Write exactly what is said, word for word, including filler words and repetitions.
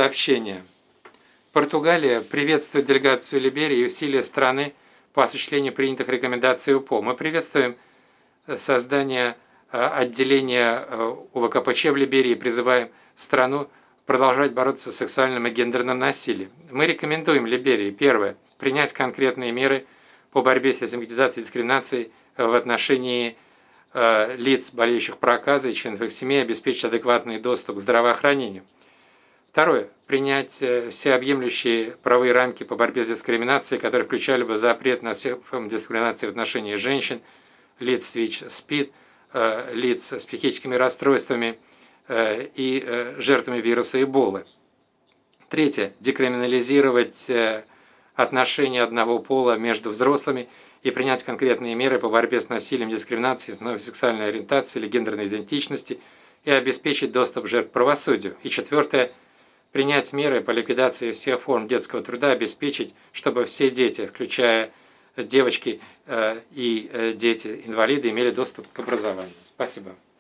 сообщения. Португалия приветствует делегацию Либерии и усилия страны по осуществлению принятых рекомендаций УПО. Мы приветствуем создание отделения УВКПЧ в Либерии и призываем страну продолжать бороться с сексуальным и гендерным насилием. Мы рекомендуем Либерии, первое, принять конкретные меры по борьбе с стигматизацией и дискриминацией в отношении э, лиц, болеющих проказой, и членов их семей, обеспечить адекватный доступ к здравоохранению. Второе. Принять всеобъемлющие правовые рамки по борьбе с дискриминацией, которые включали бы запрет на все формы дискриминации в отношении женщин, лиц с ВИЧ, СПИД, э, лиц с психическими расстройствами э, и э, жертвами вируса Эболы. Третье. Декриминализировать э, отношения одного пола между взрослыми и принять конкретные меры по борьбе с насилием, дискриминацией, с основой сексуальной ориентации или гендерной идентичности и обеспечить доступ жертв к правосудию. И четвертое. Принять меры по ликвидации всех форм детского труда, обеспечить, чтобы все дети, включая девочки э, и э, дети-инвалиды, имели доступ к образованию. Спасибо.